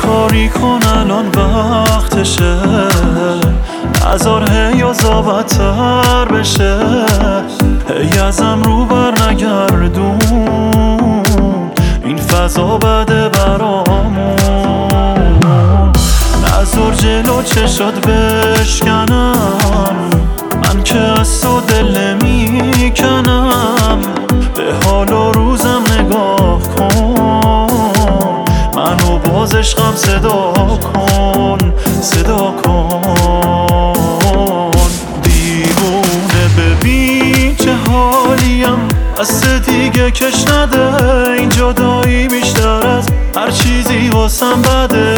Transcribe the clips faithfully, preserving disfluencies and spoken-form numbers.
کاری کن الان وقتشه، نذار هیازا بدتر بشه. هی ازم رو بر نگردون، این فضا بده برامون. نذار جلو چشات بشکنم، من که از تو دل نمیکنم. به حال و روزم نگاه کن، منو باز عشقم صدا کن، صدا کن. دیوونه ببین چه حالیم، دست دیگه کش نده. این جدایی بیشتر از هر چیزی واسم بده.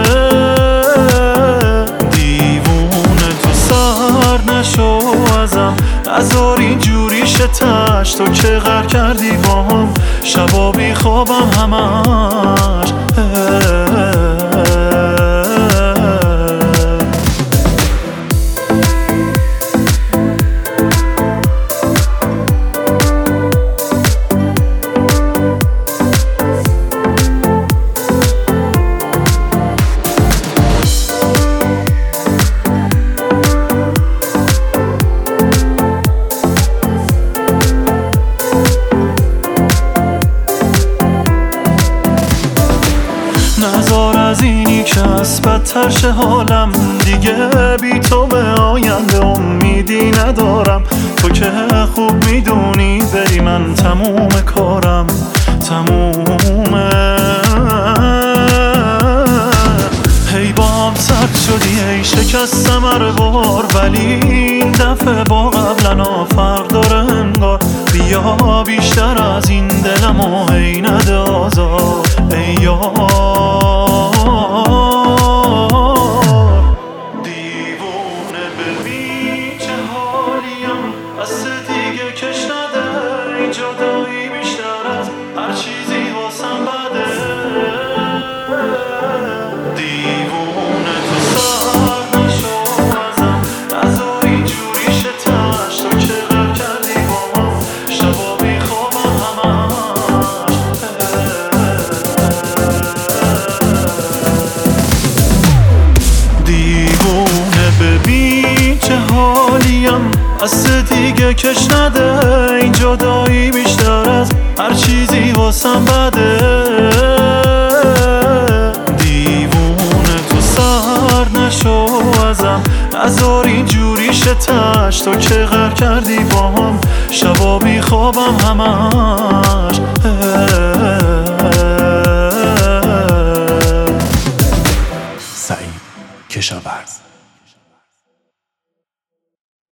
دیوونه تو سر نشو ازم، نذار اینجوری شتش. تو که غر کردی با هم، شبا بی خوابم همش. نذار از اینی که از بدتر شه حالم. دیگه بی تو به آینده امیدی ندارم. تو که خوب میدونی بری من تموم کارم، تمومه. هی با هم سرد شدی، هی شکستم هر بار، ولی این دفعه با قبلنا فرق داره انگار. بیا بیشتر از این دلمو هی نده آزار، ای یار. دیوونه ببین چه حالیم، دست دیگه کش نده. این جدایی بیشتر از هر چیزی واسم بده. دیوونه تو سر نشو ازم، نذار اینجوری شتش. تو که غر کردی با هم، شبا بی خوابم همش. دیوونه ببین چه حالیم، دست دیگه کش نده. این جدایی بیشتر از هر چیزی واسم بده. دیوونه تو سر نشو ازم، نذار اینجوری شتش. تو که غر کردی با هم، شبا بی خوابم همش.